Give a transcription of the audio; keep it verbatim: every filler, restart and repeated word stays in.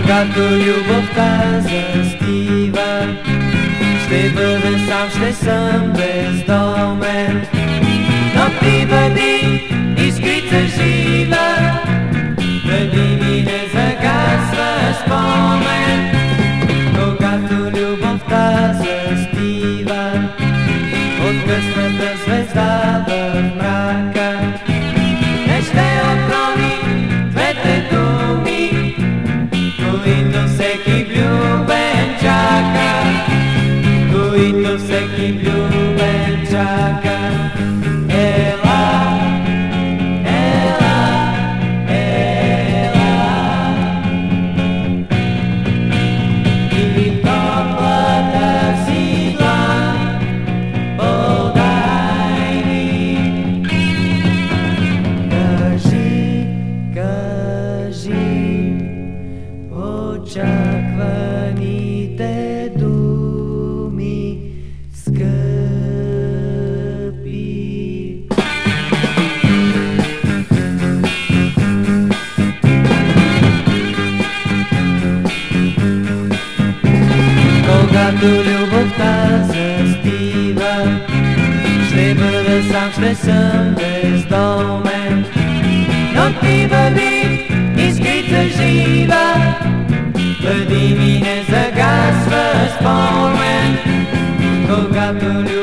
Когато любовта застива, ще бъда сам, ще съм бездомен. Но ти бъди искрица жива, преди ми не загасва спомен. Когато любовта застива, от късната звезда в мрака, не ще отрони двете думи, които всеки влюбен чака, които всеки влюбен чака. Ела, ела, ела, и топлата си длан подай ми. Кажи, кажи очакваните думи, скъпи. Когато любовта застива, ще бъда сам, ще съм бездомен. Но ти бъди искрица жива, преди ми не загасва спомен. Когато